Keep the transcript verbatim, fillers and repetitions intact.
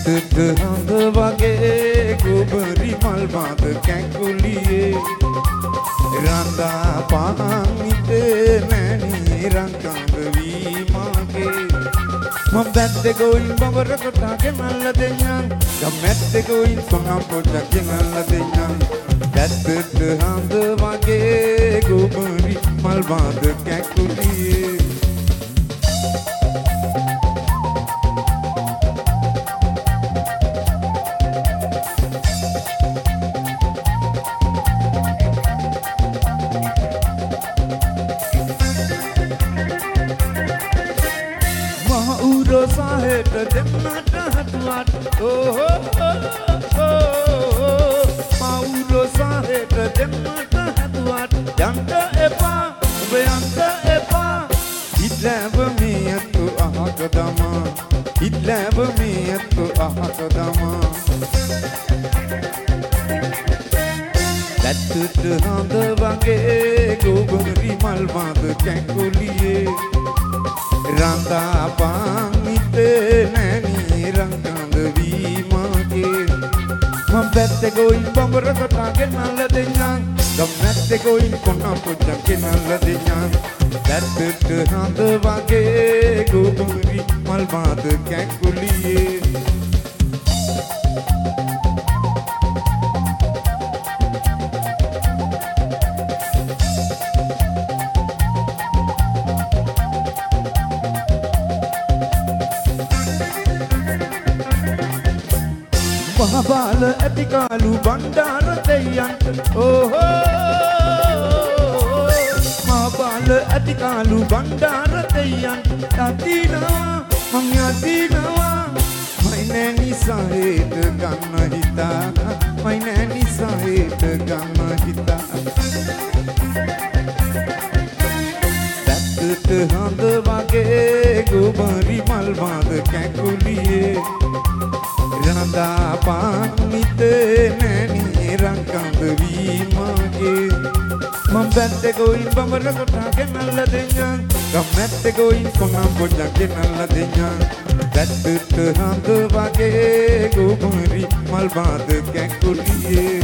ඇත්තට හඳ වගේ ගොබරි මල් බඳ කැකුලියේ රඳා පාමිතේ නැණි රංකඳ වී මාගේ මම බැද්දේ ගෝයින් බඹර කොටාගෙන අල්ල දෙන්නම් ගමැද්දේ ගෝයින් සොනම් පොඩ්ඩක් අල්ල දෙන්නම් ඇත්තට හඳ වගේ ගොබරි මල් බඳ කැකුලියේ සාහෙට දෙන්නට හතුවත් ඕහෝ මවුරෝ සාහෙට දෙන්නට හතුවත් යන්ට එපා ඔබ යන්ට එපා හිටලැව මියතු අහක දමා හිටලැව මියතු අහක දමා ඇත්තට හඳ වගේ ගොබරි මල් බඳ කැකුලියේ රඳා පාමිතේ නැණි රංකඳ වී මාගේ මම බැද්දේ ගෝයින් බඹර කොටාගෙන අල්ල දෙන්නම් ගමැද්දේ ගෝයින් කොනම් පොඩ්ඩක් අල්ල දෙන්නම් ඇත්තට හඳ වගේ ගොබරි මල් බඳ කැකුලියේ මහබාල ඇතිකාලු බණ්ඩාර දෙයයන්ට ඕහෝ මහබාල ඇතිකාලු බණ්ඩාර දෙයයන්ට යතිනවා මං යතිනවා මයි නෑ නිසා හේත ගන්න හිතා මයි නෑ නිසා හේත ගන්න හිතා ඇත්තට හඳ වගේ ගොබරි මල් බඳ කැකුලියේ රඳා පාමිතේ නැණි රංකඳ වී මාගේ මම බැද්දේ ගෝයින් බඹර කොටාගෙන අල්ල දෙන්නම් ගමැද්දේ ගෝයින් කොනම් පොඩ්ඩක් අල්ල දෙන්නම් ඇත්තට හඳ වගේ ගොබරි මල් බඳ කැකුලියේ